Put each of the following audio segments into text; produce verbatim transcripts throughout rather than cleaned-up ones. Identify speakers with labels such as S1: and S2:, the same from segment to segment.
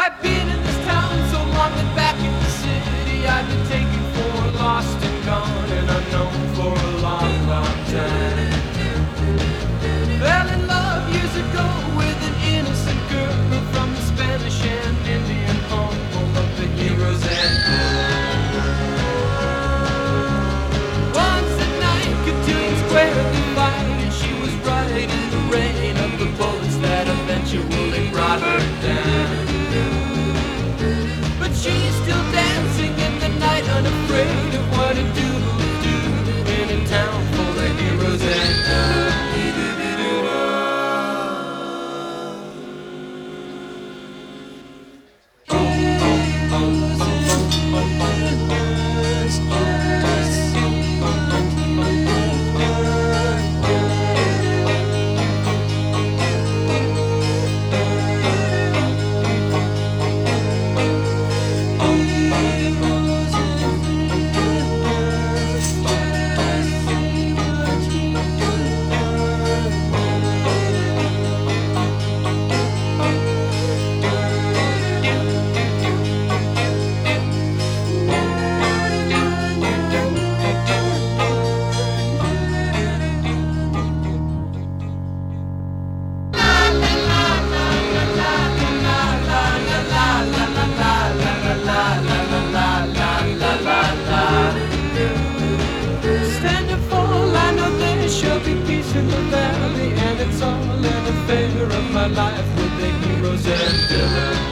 S1: I've been in this town so long that back in the city I've been taken for lost and gone and unknown for a long, long time. Fell in love years ago with an innocent girl from the Spanish and Indian home, home of the heroes and once at night, Cotillion Square the fight, and she was right in the rain of the bullets that eventually brought her down. But she's still dancing in the night, unafraid of what a doodle do in a town full of heroes and my life with the heroes and villains.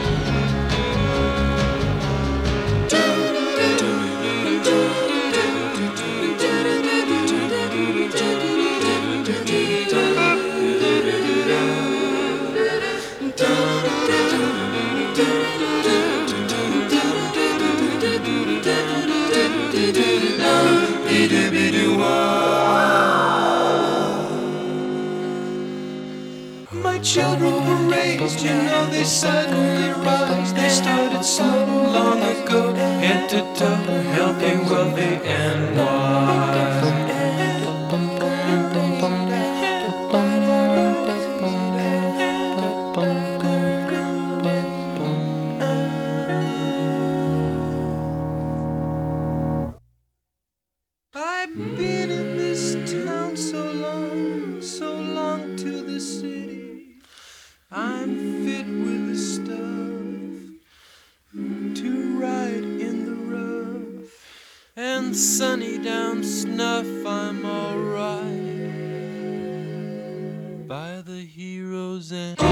S1: My children were raised, you know they suddenly rise. They started so long ago, head to toe, healthy, wealthy, and wise. I've been in this town so long, so long to the city. I'm fit with the stuff to ride in the rough, and sunny down snuff. I'm alright by the heroes and